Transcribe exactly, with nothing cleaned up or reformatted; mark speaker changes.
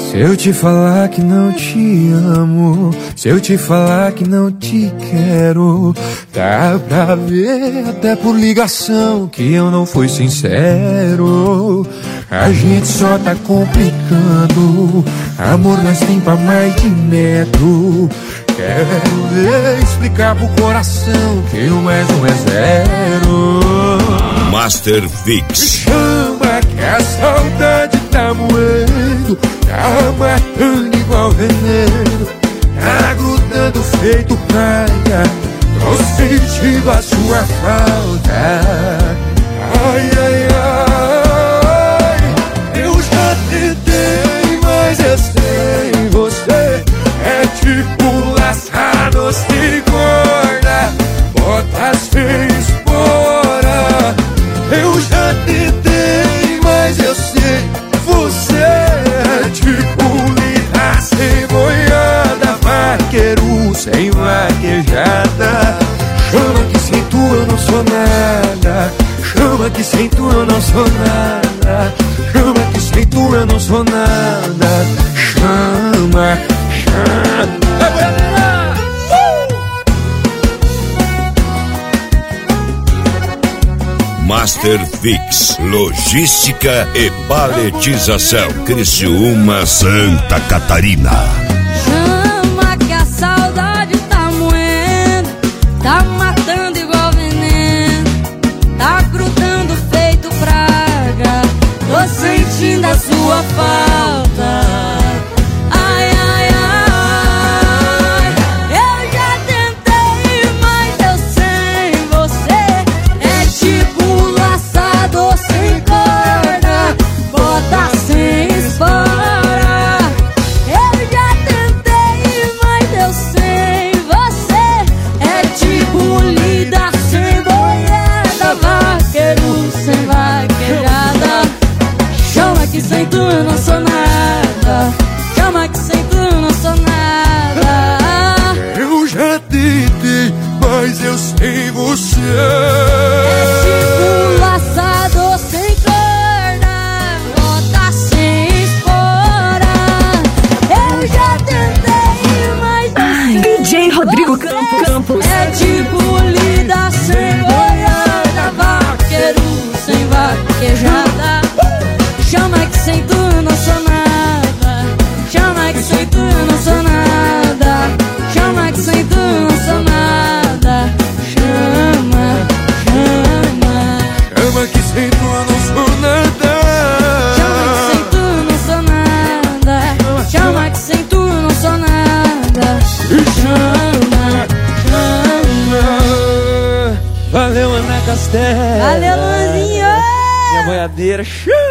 Speaker 1: Se eu te falar que não te amo, se eu te falar que não te quero, dá pra ver até por ligação que eu não fui sincero. A gente só tá complicando, amor nós tem pra mais de metro. Quero ver explicar pro coração que um mais um é zero.
Speaker 2: Master Fix.
Speaker 1: Me chama que a saudade tá moendo, tá matando igual veneno, tá grudando feito praia, tô sentindo a sua falta. Ai, ai, ai, eu já tentei, mas eu sei, você é tipo laçado sem corda, bota sem espora. Eu já tentei, mas eu sei, você é tipo lida sem boiada, vaqueiro sem vaquejada. Chama que sem tu eu não sou nada, chama que sem tu eu não sou nada, chama que sem tu eu não sou nada. Chama, chama.
Speaker 2: Master Fix, logística e paletização, Criciúma, Santa Catarina.
Speaker 3: Chama que a saudade tá moendo, tá matando igual veneno, tá grudando feito praga, tô sentindo a sua falta. Ai, ai, ai, eu já tentei, mas eu sei, você é tipo laçado sem corda, bota sem espora. Eu já tentei, mas eu sei, você é tipo lida sem boiada, vaqueiro sem vaquejada. Chama que sem tu eu não sou nada, chama que sem tu eu não sou nada.
Speaker 1: Eu já tentei, mas eu sei, você
Speaker 3: É tipo laçado sem corda, bota sem espora. Eu já tentei, mas eu sei,
Speaker 4: D J Rodrigo Campos, Campos.
Speaker 3: é tipo lida sem boiada, vaqueiro sem vaquejada. Chama que sem tu eu não sou nada, chama que sem tu eu não sou nada, chama que sem tu eu não sou nada. Chama, chama.
Speaker 1: Chama que sem tu eu não sou nada,
Speaker 3: Chama que sem tu eu não sou nada, chama que sem tu eu não sou nada. Chama, chama.
Speaker 1: Valeu, Ana Castelo.
Speaker 3: Valeu, Luanzinho.
Speaker 1: Minha boiadeira.